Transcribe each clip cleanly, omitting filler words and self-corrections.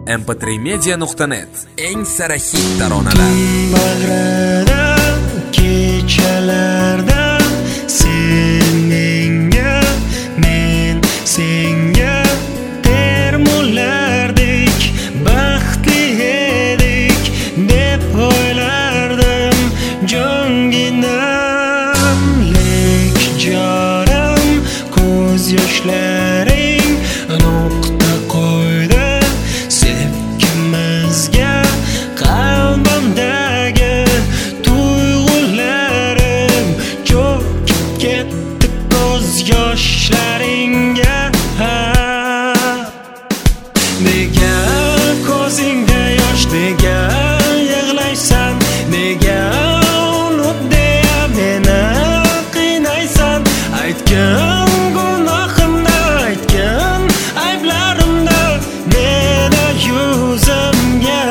mp3media.net eng sara hit taronalar. Bag'rida kechalarda sen menga, men senga termulardek baxtli edik deb o'ylardim jonginam. Lek jonim ko'z yoshlaring nuqta qo'ydi sevgimizga. Qalbimdagi tuyg'ularim cho'kib ketdi ko'z yoshlaringga. Nega ko'zingda yosh, nega yig'laysan, nega unut deya meni qiynaysan? Aytgin gunohimda, aytgin ayblarimda meni yuzimga.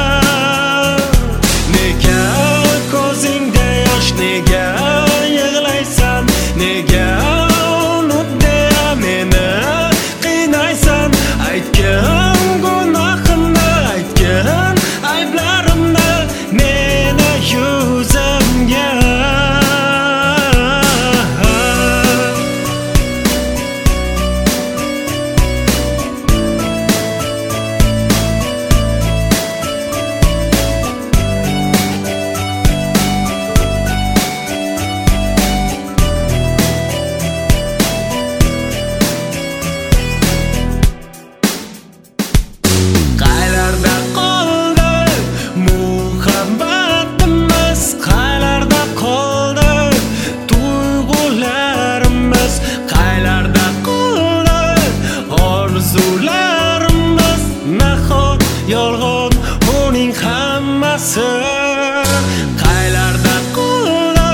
Nega ko'zingda yosh, nega yig'laysan, nega unut deya meni qiynaysan? Aytgin gunohimda, aytgin ayblarimda meni yuzimga. Qaylarda qoldi muhabbatimiz, qaylarda qoldi tuyg'ularimiz, qaylarda qoldi orzularimiz. Nahot yolg'on uning hammasi. Qaylarda qoldi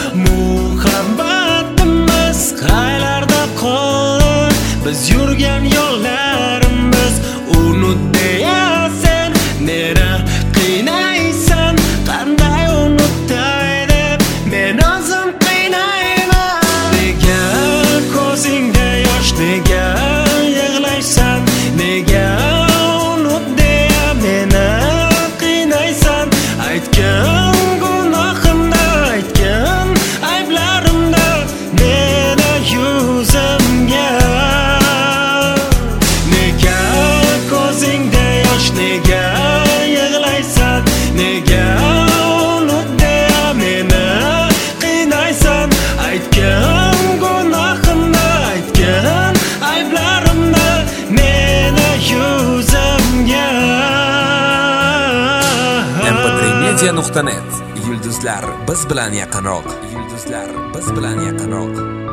muhabbatimiz, qaylarda qoldi biz yurgan yo'llarimiz. Unut deya sen meni qiynaysan, qanday unutay deb men o'zim qiynayman. Nega ko'zingda yosh, nega yig'laysan, nega unut deya meni qiynaysan? Aytgin gunohimda, aytgin ayblarimda meni yuzimga. Nega ko'zingda yosh, nega yig'laysan, nega unut deya meni qiynaysan? Aytgin gunohimda, aytgin ayblarimda meni yuzimga. mp3media.net Yulduzlar biz bilan yaqinroq. Yulduzlar biz bilan yaqinroq.